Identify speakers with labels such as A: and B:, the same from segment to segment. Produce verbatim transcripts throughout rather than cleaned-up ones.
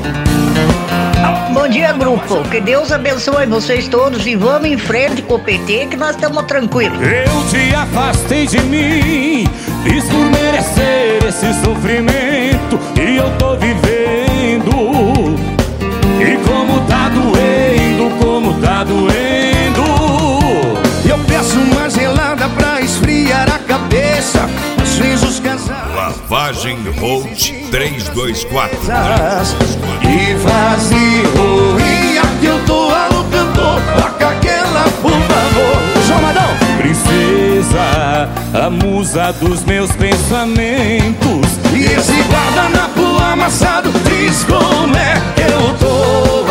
A: Bom dia, grupo. Que Deus abençoe vocês todos e vamos em frente com o P T que nós estamos tranquilos.
B: Eu te afastei de mim, fiz por merecer esse sofrimento e eu tô vivendo. E como tá doendo, como tá doendo.
C: Eu peço uma gelada pra esfriar a cabeça. Às vezes os casais
D: Lavagem Holt trezentos e vinte e quatro.
C: E vazio, e aqui eu tô alô cantor. Toca aquela, por favor. João Madão.
B: Princesa, a musa dos meus pensamentos.
C: E esse guardanapo amassado diz como é que eu tô.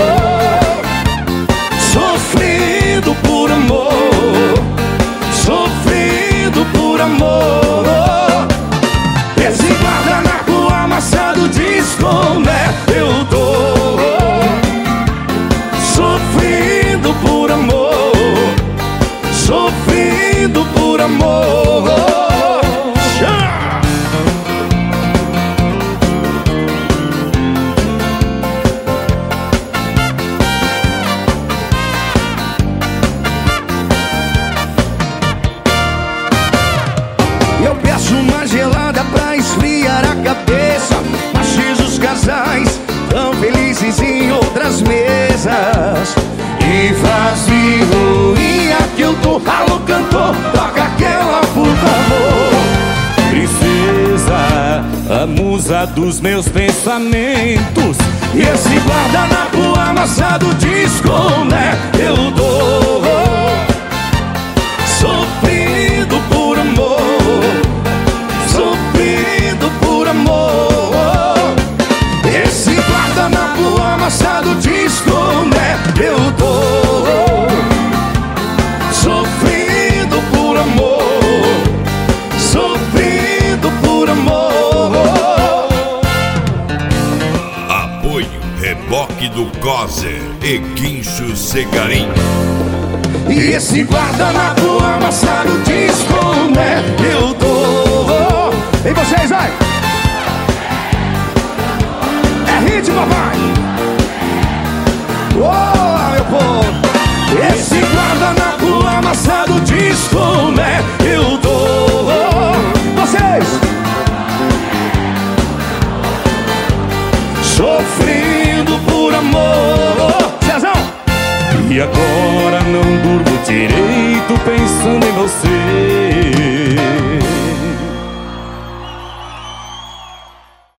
C: Sofrendo por amor, sofrendo por amor. Esse guardanapo amassado diz como é que eu tô. Sofrendo por amor, sofrendo por amor. Eu peço uma gelada pra esfriar a cabeça. Mas os casais tão felizes em outras mesas. E vazio, e aqui eu tô, alô cantor, toca aquela, por favor.
B: Princesa, a musa dos meus pensamentos.
C: E esse guardanapo amassado diz como é que eu tô. Sofrendo por amor, sofrendo por amor. Esse guardanapo amassado diz como é que eu tô. Sofrendo por amor, sofrendo por amor.
D: Apoio Reboque do Coser e Guincho Segarim.
C: E esse guardanapo amassado diz como é que eu tô. E vocês, vai! É ritmo, papai! Oh, meu povo! Esse guardanapo amassado diz como é que eu tô. Vocês! Sofrendo por amor. Cezão!
B: E agora não durmo direito pensando em você.